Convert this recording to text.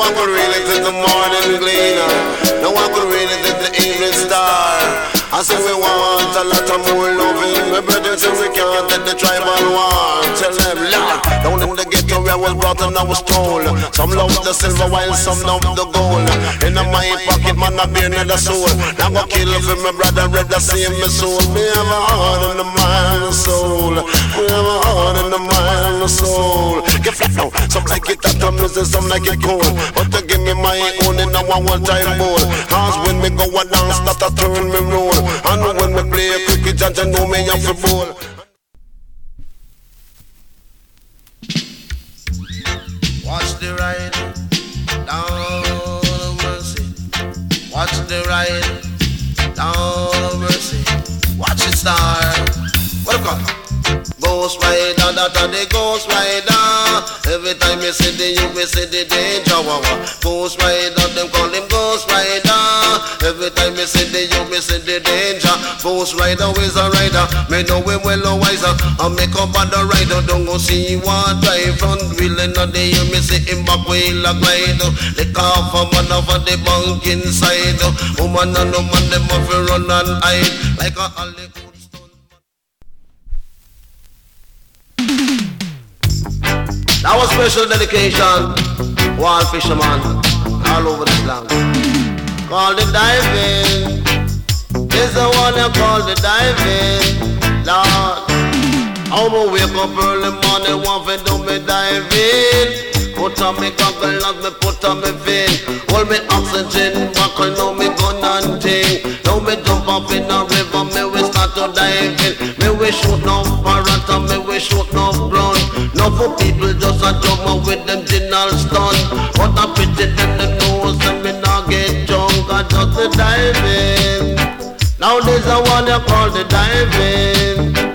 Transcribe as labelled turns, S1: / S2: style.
S1: one could read it in the morning gleaner. No one could read it in the evening star. I say we want a lot of more loving. My brother say we can't take the tribal war. Tell them, Lord, down in the ghetto where I was brought and I was told. Some love the silver while some love the gold. In my pocket man I bear another soul. Now go kill for my brother, rather save my soul. Me have a heart and a mind and a soul. We have a heart and a mind and a soul. Get flat now, some like it hot and some like it cold. But to give me my own in a one-time bowl. Cause when me go a dance that I turn me roll. And when me play a cricket judge I know me have to bowl. Watch the ride down Mercy. Watch the ride down Mercy. Watch it start. Welcome. Ghost rider, that the ghost rider. Every time you see the you, me see the danger. Ghost rider, them call him ghost rider. Every time you see the you, me see the danger. Ghost rider is a rider. Me know him well or wiser. I make up on the rider. Don't go see one drive front wheel in the day. Me see him back wheel a glide. The car for man over the bunk inside. Woman and woman them have to run and hide like a alley. That was special dedication, one fisherman all over this land. Call the diving, is the one you call the diving, Lord. I'ma wake up early morning, want to do me diving. Put on me goggles, me put on me fin. Hold me oxygen, buckle, now me gun and ting. Now me jump up in the river, me we start to diving. Me we shoot no parrot and me we shoot no blunt. Now for people just a jump with them general stun. But I pity them the nose and me not get drunk. I just the diving. Now there's a one you call the diving.